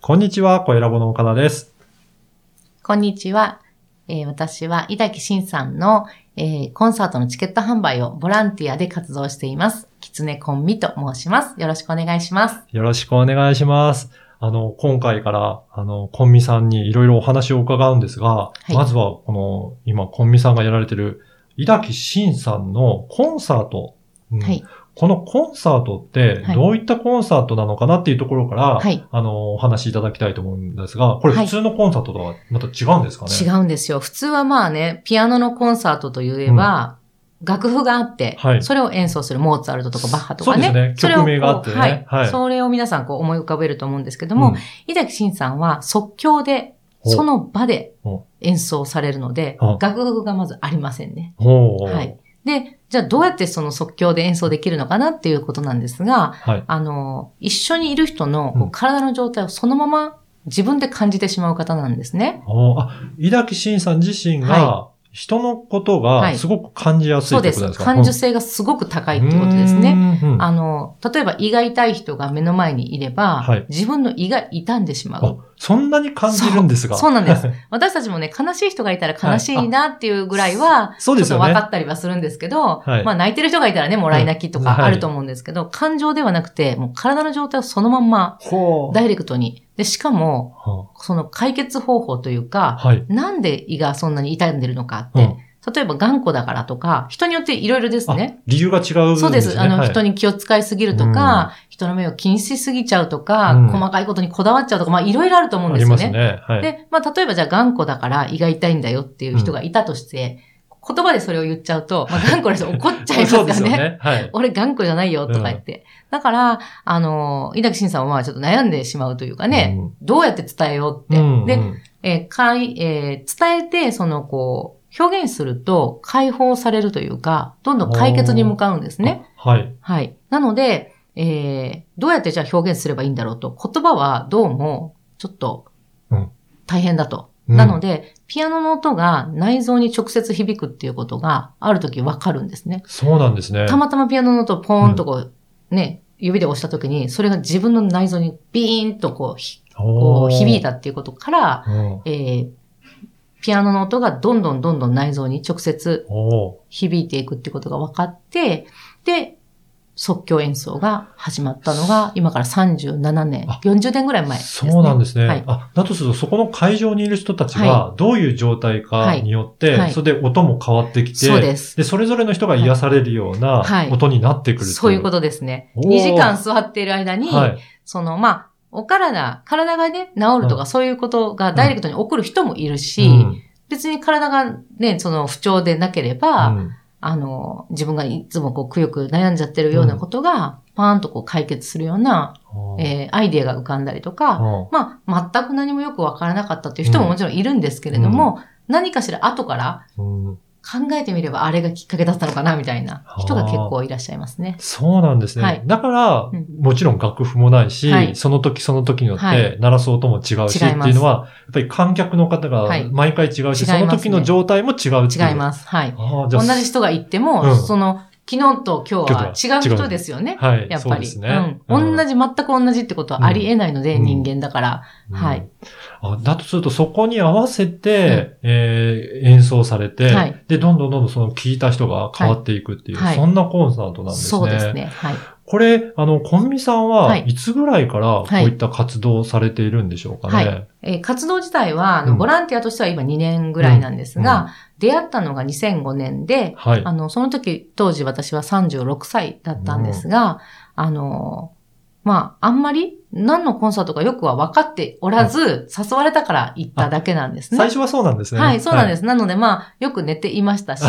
こんにちは、声ラボの岡田です。 こんにちは。私は井崎慎さんの、コンサートのチケット販売をボランティアで活動しています。きつねこんみと申します。よろしくお願いします。 よろしくお願いします。今回から、こんみさんにいろいろお話を伺うんですが、はい、まずは、今、こんみさんがやられている井崎慎さんのコンサート。はい。このコンサートってどういったコンサートなのかなっていうところから、はい、お話しいただきたいと思うんですが、これ普通のコンサートとはまた違うんですかね？ 違うんですよ。普通はまあね、ピアノのコンサートといえば、楽譜があって、はい、それを演奏するモーツァルトとかバッハとかね。 そうですね。曲名があってね。 はい。はい、それを皆さんこう思い浮かべると思うんですけども、井崎慎さんは即興で、その場で演奏されるので、楽譜がまずありませんね。はい。で、じゃあどうやってその即興で演奏できるのかなっていうことなんですが、はい、一緒にいる人のこう体の状態をそのまま自分で感じてしまう方なんですね。 井崎慎さん自身が、人のことがすごく感じやすいってことですか？ そうです。感受性がすごく高いってことですね。例えば胃が痛い人が目の前にいれば、はい、自分の胃が痛んでしまう。 そんなに感じるんですが。 そうなんです。私たちもね、悲しい人がいたら悲しいなっていうぐらいは、ちょっと分かったりはするんですけど、はい、まあ泣いてる人がいたらね、もらい泣きとかあると思うんですけど、感情ではなくて、もう体の状態をそのまんま、ダイレクトに。で、しかも、その解決方法というか、はい、なんで胃がそんなに痛んでるのかって、例えば頑固だからとか、人によっていろいろですね。 理由が違うんですね。 そうです。人に気を使いすぎるとか、人の目を気にしすぎちゃうとか、細かいことにこだわっちゃうとか、まあいろいろあると思うんですよね。ありますね。はい。で、まあ例えばじゃあ頑固だから胃が痛いんだよっていう人がいたとして、言葉でそれを言っちゃうと、まあ頑固な人怒っちゃいますよね。そうですよね。はい。俺頑固じゃないよとか言って。だから、井崎慎さんはまあちょっと悩んでしまうというかね、どうやって伝えようって。で、伝えて、表現すると解放されるというか、どんどん解決に向かうんですね。はい。はい。なので、どうやってじゃあ表現すればいいんだろうと、言葉はどうもちょっと大変だと。なので、ピアノの音が内臓に直接響くっていうことがあるときわかるんですね。 そうなんですね。 たまたまピアノの音をポーンと指で押したときに、それが自分の内臓にビーンと響いたっていうことから、ピアノの音がどんどん内臓に直接響いていくっていうことが分かって、で、即興演奏が始まったのが、今から37年、40年ぐらい前ですね。 そうなんですね。はい、だとすると、そこの会場にいる人たちが、どういう状態かによって、それで音も変わってきて、そうです。で、それぞれの人が癒されるような音になってくるそういうことですね。2時間座っている間に、体がね、治るとかそういうことがダイレクトに起こる人もいるし、別に体がね、不調でなければ、自分がいつもくよく悩んじゃってるようなことが、パーンと解決するような、アイデアが浮かんだりとか、全く何もよくわからなかったっていう人ももちろんいるんですけれども、何かしら後から、考えてみればあれがきっかけだったのかなみたいな人が結構いらっしゃいますね。 そうなんですね。はい、だから、もちろん楽譜もないし、その時その時によって鳴らす音も違うしっていうのは、やっぱり観客の方が毎回違うし、その時の状態も違うっていう。 違います。はい。同じ人が言っても、昨日と今日は違う人ですよね。はい。やっぱり。そうですね。全く同じってことはありえないので、人間だから。はい。 だとすると、そこに合わせて、演奏されて、で、どんどんその聴いた人が変わっていくっていう、そんなコンサートなんですね。 そうですね。はい。 これ、こんみさんはいつぐらいからこういった活動をされているんでしょうかね。 はい。活動自体は、ボランティアとしては今2年ぐらいなんですが、出会ったのが2005年で、その時、当時私は36歳だったんですが、あんまり何のコンサートかよくは分かっておらず、誘われたから行っただけなんですね。 最初はそうなんですね。 はい、そうなんです。なのでよく寝ていましたし、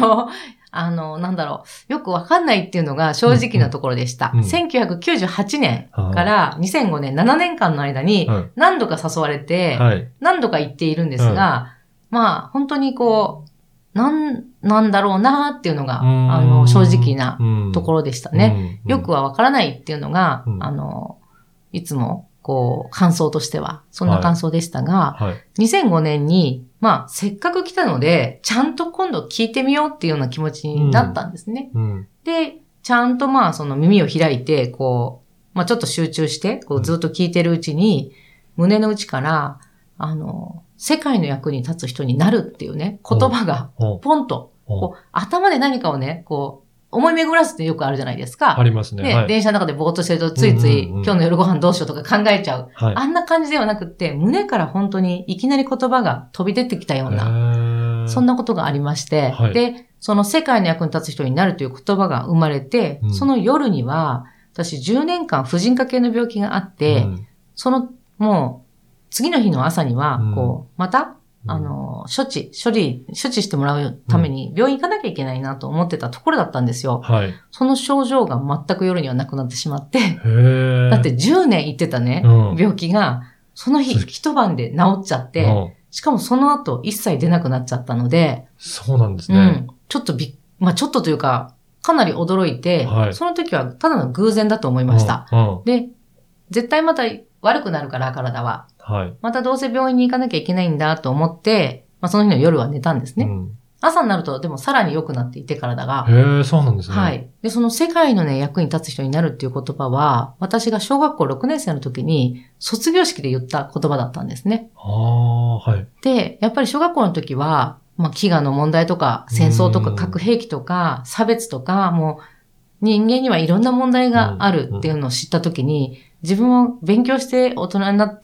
よくわかんないっていうのが正直なところでした。1998年から2005年、7年間の間に何度か誘われて、何度か行っているんですが、本当になんだろうなっていうのが、正直なところでしたね。よくはわからないっていうのが、いつも、感想としては、そんな感想でしたが、2005年に、せっかく来たので、ちゃんと今度聞いてみようっていうような気持ちになったんですね。で、ちゃんとその耳を開いて、ちょっと集中して、ずっと聞いてるうちに、 胸の内から、世界の役に立つ人になるっていうね、言葉が、ポンと、こう、頭で何かをね、こう、思い巡らすってよくあるじゃないですか。 ありますね。 で、電車の中でぼーっとしてるとついつい、今日の夜ご飯どうしようとか考えちゃう。あんな感じではなくって、胸から本当にいきなり言葉が飛び出てきたような、そんなことがありまして、で、その世界の役に立つ人になるという言葉が生まれて、その夜には、私10年間婦人科系の病気があって、もう、次の日の朝には、こう、また、処置してもらうために病院行かなきゃいけないなと思ってたところだったんですよ。その症状が全く夜にはなくなってしまって、だって10年行ってたね、病気が、その日一晩で治っちゃって、しかもその後一切出なくなっちゃったので、 そうなんですね。 ちょっとちょっとというか、かなり驚いて、その時はただの偶然だと思いました。で、絶対また悪くなるから体は。またどうせ病院に行かなきゃいけないんだと思って、その日の夜は寝たんですね。朝になるとでもさらに良くなっていて体が。 そうなんですね。 で、その世界のね、役に立つ人になるっていう言葉は、私が小学校6年生の時に卒業式で言った言葉だったんですね。で、やっぱり小学校の時は、飢餓の問題とか、戦争とか核兵器とか、差別とか、もう人間にはいろんな問題があるっていうのを知った時に、自分は勉強して大人になって、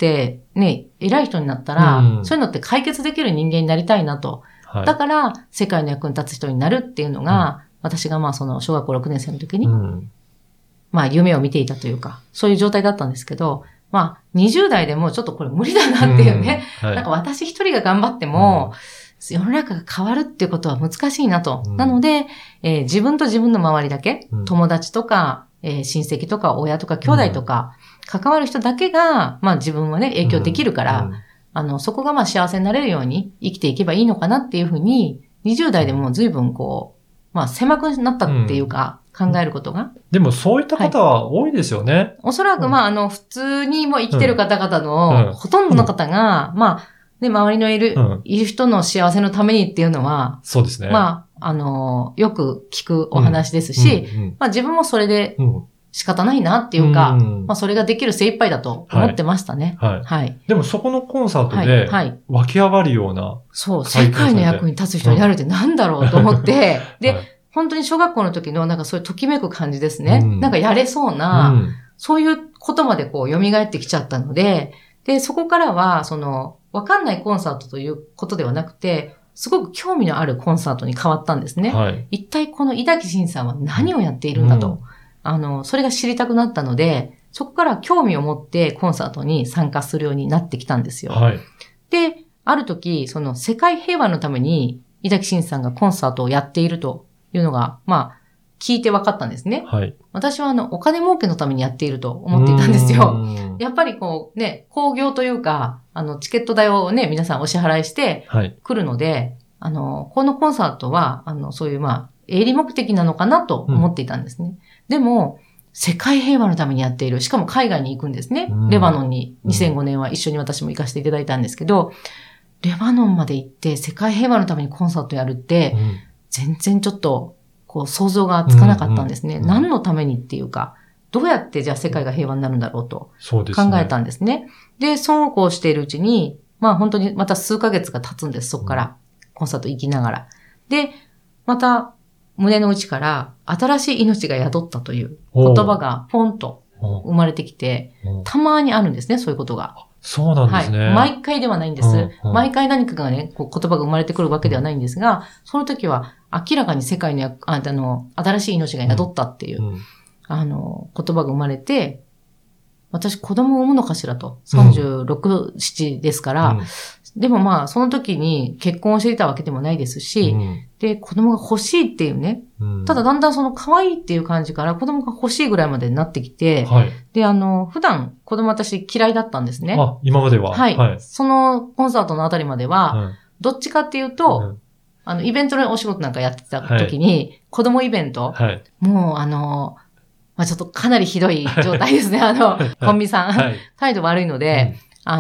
ね、偉い人になったら、そういうのって解決できる人間になりたいなと。だから、世界の役に立つ人になるっていうのが、私がその小学校6年生の時に、夢を見ていたというか、そういう状態だったんですけど、20代でもちょっとこれ無理だなっていうね。なんか私一人が頑張っても、世の中が変わるっていうことは難しいなと。なので、自分と自分の周りだけ、友達とか、親戚とか親とか兄弟とか、関わる人だけが、自分はね、影響できるから、そこが幸せになれるように生きていけばいいのかなっていうふうに、20代でも随分狭くなったっていうか、考えることが。 でもそういった方は多いですよね。 おそらく普通にも生きてる方々の、ほとんどの方が、周りのいる人の幸せのためにっていうのは、 そうですね。 よく聞くお話ですし、自分もそれで仕方ないなっていうか、それができる精一杯だと思ってましたね。 でもそこのコンサートで湧き上がるような。 そう、世界の役に立つ人になるってなんだろうと思って、で、本当に小学校の時のそういうときめく感じですね。なんかやれそうな、そういうことまで蘇ってきちゃったので、で、そこからは、わかんないコンサートということではなくて、すごく興味のあるコンサートに変わったんですね。一体この井崎慎さんは何をやっているんだと。それが知りたくなったので、そこから興味を持ってコンサートに参加するようになってきたんですよ。で、ある時、世界平和のために井崎慎さんがコンサートをやっているというのが、聞いて分かったんですね。私はお金儲けのためにやっていると思っていたんですよ。やっぱり興行というか、チケット代をね、皆さんお支払いして来るので、このコンサートは、そういう営利目的なのかなと思っていたんですね。でも、世界平和のためにやっている。しかも海外に行くんですね。レバノンに2005年は一緒に私も行かせていただいたんですけど、レバノンまで行って世界平和のためにコンサートやるって、全然ちょっと、想像がつかなかったんですね。何のためにっていうか、どうやってじゃあ世界が平和になるんだろうと考えたんですね。で、そうこうしているうちに、本当にまた数ヶ月が経つんです、そこから。コンサート行きながら。で、また胸の内から新しい命が宿ったという言葉がポンと生まれてきて、たまにあるんですね、そういうことが。 そうなんですね。 毎回ではないんです。毎回何かがね、言葉が生まれてくるわけではないんですが、その時は明らかに世界に新しい命が宿ったっていう、言葉が生まれて、私子供を産むのかしらと。36、7ですから、でもその時に結婚をしていたわけでもないですし、で、子供が欲しいっていうね、ただだんだん可愛いっていう感じから子供が欲しいぐらいまでになってきて、で、普段子供私嫌いだったんですね。 今までは。 そのコンサートのあたりまでは、どっちかっていうと、イベントのお仕事なんかやってた時に、子供イベント、もうちょっとかなりひどい状態ですね。コンビさん、態度悪いので、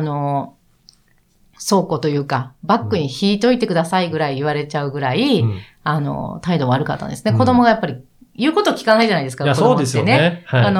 倉庫というか、バッグに引いといてくださいぐらい言われちゃうぐらい、態度悪かったんですね。子供がやっぱり言うこと聞かないじゃないですか。 いや、そうですよね。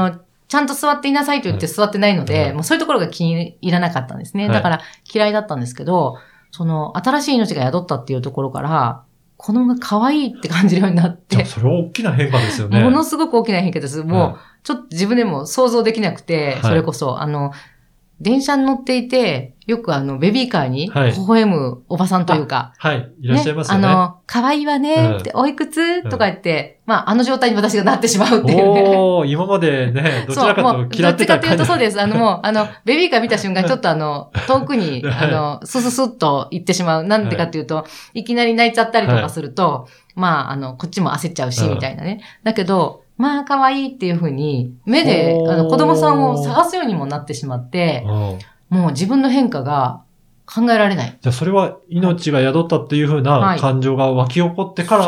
ちゃんと座っていなさいと言って座ってないので、もうそういうところが気に入らなかったんですね。だから嫌いだったんですけど、新しい命が宿ったっていうところから、子供が可愛いって感じるようになって。 それは大きな変化ですよね。 ものすごく大きな変化です。もう、ちょっと自分でも想像できなくて、それこそ、電車に乗っていて、よくベビーカーに微笑むおばさんというか。 はい、いらっしゃいますよね。 可愛いわねって、おいくつとか言って、まあ、状態に私がなってしまうっていうね。 今までね、どちらかと嫌ってた感じ。 どっちかというとそうです。ベビーカー見た瞬間、ちょっと遠くに、スススッと行ってしまう。なんでかっていうと、いきなり泣いちゃったりとかすると、まあ、こっちも焦っちゃうし、みたいなね。だけど、まあ、可愛いっていうふうに、目で、子供さんを探すようにもなってしまって、もう自分の変化が考えられない。 じゃあそれは命が宿ったっていうふうな感情が湧き起こってから、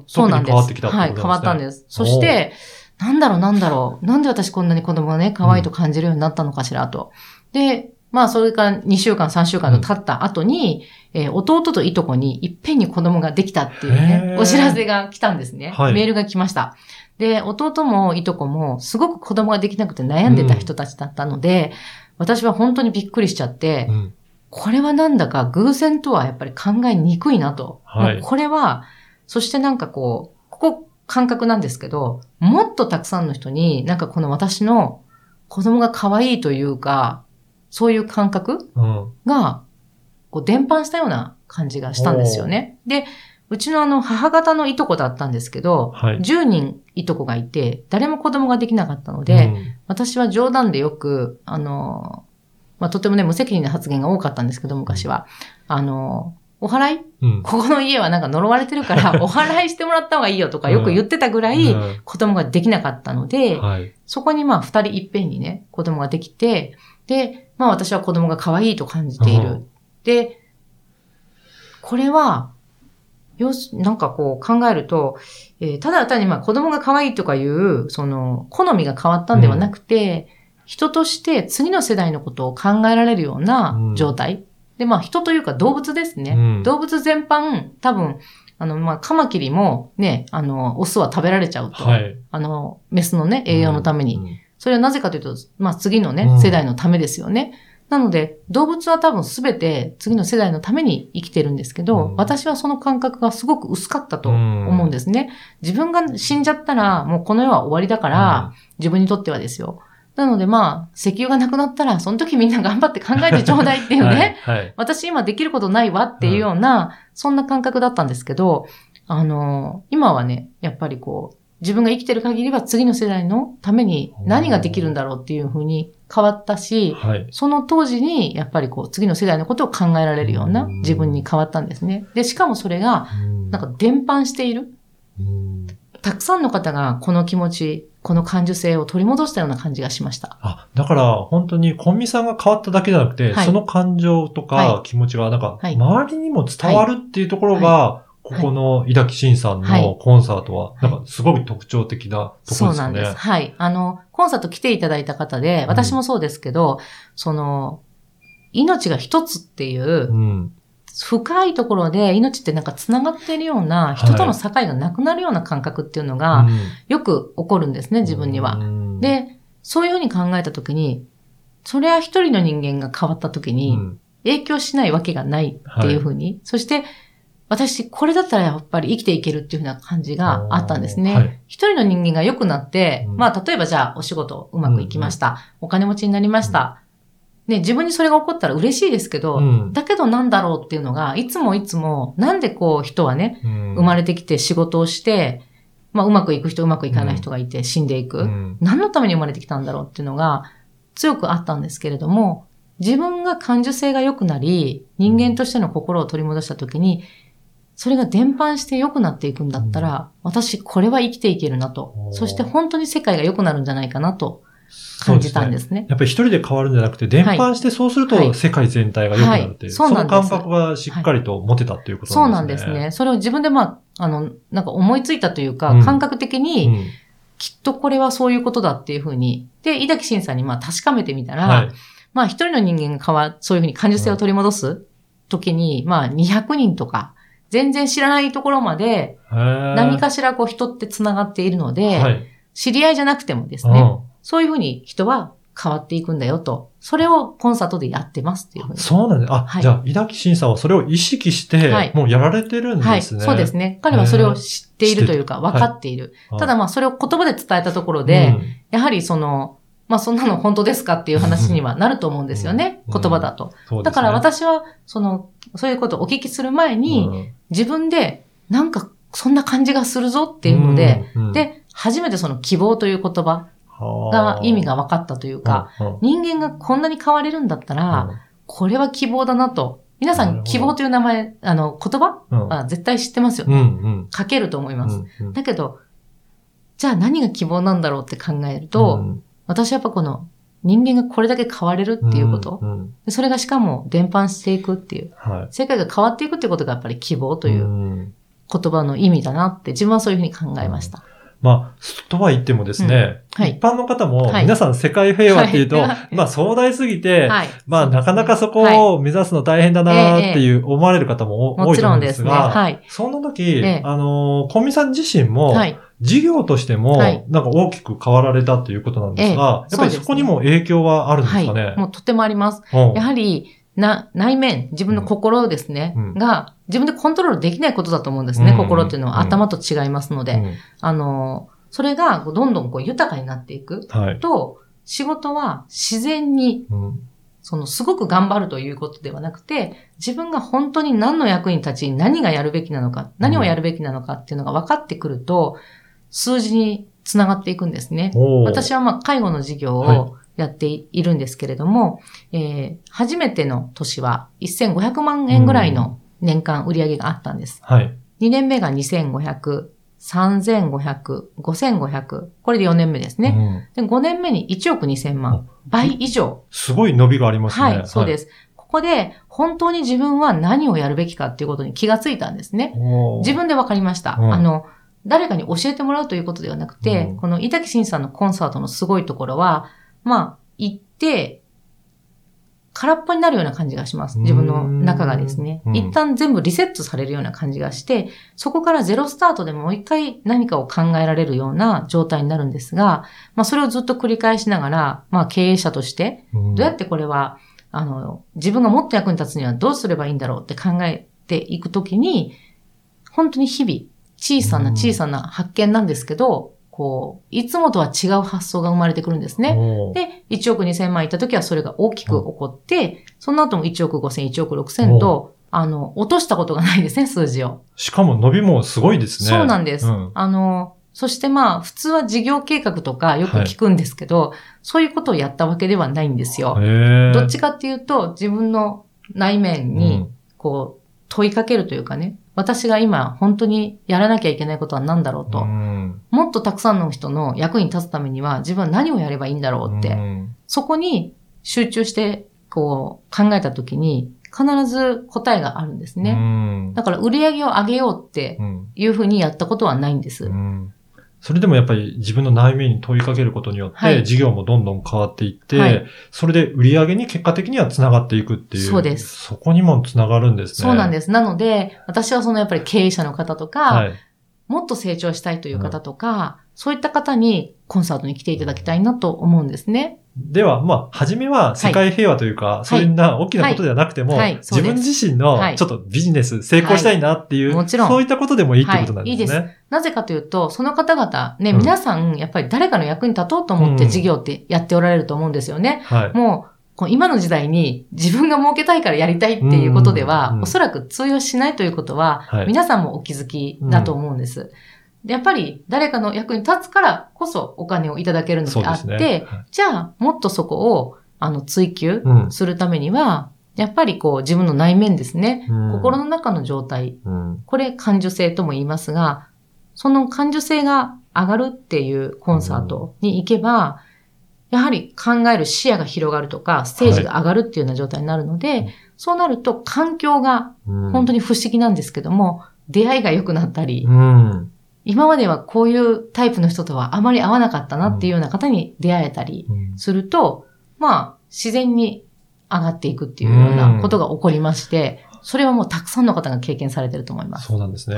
特に変わってきたってことですね。はい、 変わったんです。そして、なんだろう。なんで私こんなに子供がね、可愛いと感じるようになったのかしらと。で、まあそれから2週間、3週間と経った後に、弟といとこにいっぺんに子供ができたっていうね、お知らせが来たんですね。メールが来ました。で、弟もいとこもすごく子供ができなくて悩んでた人たちだったので、私は本当にびっくりしちゃって、これはなんだか偶然とはやっぱり考えにくいなと。もうこれは、そしてなんかここ感覚なんですけど、もっとたくさんの人になんかこの私の子供が可愛いというか、そういう感覚がこう伝播したような感じがしたんですよね。で、うちの母方のいとこだったんですけど、10人いとこがいて、誰も子供ができなかったので、私は冗談でよく、まあ、とてもね、無責任な発言が多かったんですけど、昔は。お祓い、ここの家はなんか呪われてるから、お祓いしてもらった方がいいよとかよく言ってたぐらい、子供ができなかったので、そこにまあ、2人いっぺんにね、子供ができて、で、まあ私は子供が可愛いと感じている。で、これは、なんかこう考えると、ただ単にまあ子供が可愛いとかいう、好みが変わったんではなくて、人として次の世代のことを考えられるような状態。で、まあ人というか動物ですね。動物全般、多分、まあカマキリもね、オスは食べられちゃうと。メスのね、栄養のために。それはなぜかというと、まあ次のね、世代のためですよね。なので、動物は多分すべて次の世代のために生きてるんですけど、私はその感覚がすごく薄かったと思うんですね。自分が死んじゃったら、もうこの世は終わりだから、自分にとってはですよ。なのでまあ、石油がなくなったら、その時みんな頑張って考えてちょうだいっていうね、私今できることないわっていうような、そんな感覚だったんですけど、今はね、やっぱりこう、自分が生きてる限りは次の世代のために何ができるんだろうっていうふうに変わったし、その当時にやっぱりこう次の世代のことを考えられるような自分に変わったんですね。で、しかもそれがなんか伝播している。たくさんの方がこの気持ち、この感受性を取り戻したような感じがしました。 だから本当にコンミさんが変わっただけじゃなくて、その感情とか気持ちがなんか周りにも伝わるっていうところが、ここの井崎慎さんのコンサートは、なんかすごい特徴的なところですよね。そうなんです。 はい。コンサート来ていただいた方で、私もそうですけど、命が一つっていう、深いところで命ってなんか繋がっているような、人との境がなくなるような感覚っていうのが、よく起こるんですね、自分には。で、そういうふうに考えたときに、それは一人の人間が変わったときに、影響しないわけがないっていうふうに、そして、私、これだったらやっぱり生きていけるっていうふうな感じがあったんですね。一人の人間が良くなって、まあ、例えばじゃあお仕事うまくいきました。お金持ちになりました。ね、自分にそれが起こったら嬉しいですけど、だけどなんだろうっていうのが、いつもなんでこう人はね、生まれてきて仕事をして、まあ、うまくいく人、うまくいかない人がいて死んでいく。何のために生まれてきたんだろうっていうのが強くあったんですけれども、自分が感受性が良くなり、人間としての心を取り戻したときに、それが伝播して良くなっていくんだったら、私これは生きていけるなと。そして本当に世界が良くなるんじゃないかなと感じたんですね。 やっぱり一人で変わるんじゃなくて、伝播してそうすると世界全体が良くなるっていう、その感覚がしっかりと持てたっていうことなんですね。 そうなんですね。それを自分でなんか思いついたというか、感覚的に、きっとこれはそういうことだっていうふうに。で、井崎慎さんに確かめてみたら、まあ一人の人間がそういうふうに感受性を取り戻す時に、まあ200人とか、全然知らないところまで、何かしらこう人って繋がっているので、知り合いじゃなくてもですね、 そういうふうに人は変わっていくんだよと。それをコンサートでやってますっていうふうに。 そうなんです。じゃあ、井崎慎さんはそれを意識して、もうやられてるんですね。 そうですね。彼はそれを知っているというか、分かっている。ただそれを言葉で伝えたところで、やはりそんなの本当ですかっていう話にはなると思うんですよね。言葉だと。だから私は、そういうことをお聞きする前に、自分で、なんか、そんな感じがするぞっていうので、で、初めてその希望という言葉が意味が分かったというか、人間がこんなに変われるんだったら、これは希望だなと。皆さん、希望という名前、言葉は絶対知ってますよね。書けると思います。だけど、じゃあ何が希望なんだろうって考えると、私はやっぱこの人間がこれだけ変われるっていうこと、それがしかも伝播していくっていう、世界が変わっていくっていうことがやっぱり希望という言葉の意味だなって自分はそういうふうに考えました。 とは言ってもですね、一般の方も皆さん世界平和っていうと、壮大すぎて、なかなかそこを目指すの大変だなっていう思われる方も多いと思うんですが、そんな時、コンミさん自身も、事業としても、なんか大きく変わられたということなんですが、やっぱりそこにも影響はあるんですかね。 もうとてもあります。やはり、内面、自分の心ですね、が、自分でコントロールできないことだと思うんですね。心っていうのは頭と違いますので。それがどんどん豊かになっていくと、仕事は自然に、すごく頑張るということではなくて、自分が本当に何の役に立ち、何がやるべきなのか、何をやるべきなのかっていうのが分かってくると、数字につながっていくんですね。私は介護の事業をやっているんですけれども、初めての年は1500万円ぐらいの年間売上があったんです。2年目が2500、3500、5500。これで4年目ですね。で5年目に1億2000万。倍以上。 すごい伸びがありますね。 そうです。ここで本当に自分は何をやるべきかっていうことに気がついたんですね。自分で分かりました。誰かに教えてもらうということではなくて、この井崎慎さんのコンサートのすごいところは、行って、空っぽになるような感じがします。自分の中がですね。一旦全部リセットされるような感じがして、そこからゼロスタートでもう一回何かを考えられるような状態になるんですが、それをずっと繰り返しながら、経営者として、どうやってこれは、自分がもっと役に立つにはどうすればいいんだろうって考えていくときに、本当に日々、小さな発見なんですけど、いつもとは違う発想が生まれてくるんですね。で、1億2000万いったときはそれが大きく起こって、その後も1億5000、1億6000と、落としたことがないですね、数字を。 しかも伸びもすごいですね。 そうなんです。そして普通は事業計画とかよく聞くんですけど、そういうことをやったわけではないんですよ。どっちかっていうと、自分の内面に、問いかけるというかね、私が今本当にやらなきゃいけないことは何だろうと。もっとたくさんの人の役に立つためには自分は何をやればいいんだろうって。そこに集中して考えたときに必ず答えがあるんですね。だから売り上げを上げようっていうふうにやったことはないんです。 それでもやっぱり自分の内面に問いかけることによって、事業もどんどん変わっていって、それで売り上げに結果的にはつながっていくっていう。 そうです。 そこにもつながるんですね。 そうなんです。なので、私はやっぱり経営者の方とか、もっと成長したいという方とか、そういった方にコンサートに来ていただきたいなと思うんですね。 では、初めは世界平和というか、そういう大きなことではなくても、自分自身のちょっとビジネス成功したいなっていう、そういったことでもいいってことなんですね。いいです。 なぜかというと、その方々、ね、皆さん、やっぱり誰かの役に立とうと思って事業ってやっておられると思うんですよね。もう、今の時代に自分が儲けたいからやりたいっていうことでは、おそらく通用しないということは、皆さんもお気づきだと思うんです。やっぱり誰かの役に立つからこそお金をいただけるのであって、じゃあもっとそこを追求するためには、やっぱり自分の内面ですね、心の中の状態、これ感受性とも言いますが、その感受性が上がるっていうコンサートに行けば、やはり考える視野が広がるとか、ステージが上がるっていうような状態になるので、そうなると環境が本当に不思議なんですけども、出会いが良くなったり、今まではこういうタイプの人とはあまり合わなかったなっていうような方に出会えたりすると、自然に上がっていくっていうようなことが起こりまして、それはもうたくさんの方が経験されてると思います。 そうなんですね。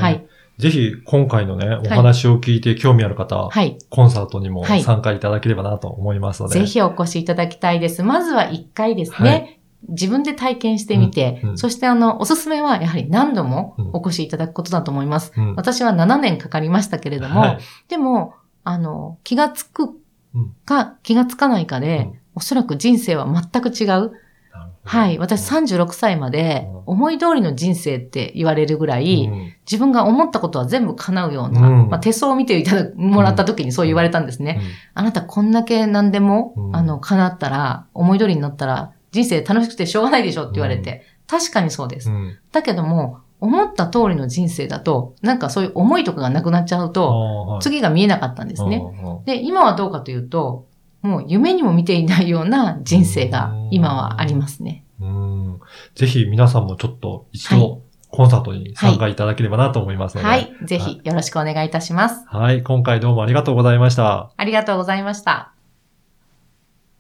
ぜひ今回のね、お話を聞いて興味ある方、 はい。 コンサートにも参加いただければなと思いますので。 ぜひお越しいただきたいです。まずは1回ですね。はい、自分で体験してみて、そしておすすめはやはり何度もお越しいただくことだと思います。私は7年かかりましたけれども、でも、気がつくか気がつかないかで、おそらく人生は全く違う。はい。私36歳まで思い通りの人生って言われるぐらい、自分が思ったことは全部叶うような、手相を見てもらった時にそう言われたんですね。あなたこんだけ何でも、叶ったら、思い通りになったら、人生楽しくてしょうがないでしょって言われて、確かにそうです。だけども、思った通りの人生だと、なんかそういう思いとかがなくなっちゃうと、次が見えなかったんですね。で、今はどうかというと、もう夢にも見ていないような人生が今はありますね。 ぜひ皆さんもちょっと一度コンサートに参加いただければなと思いますので。 はい。ぜひよろしくお願いいたします。 はい。今回どうもありがとうございました。 ありがとうございました。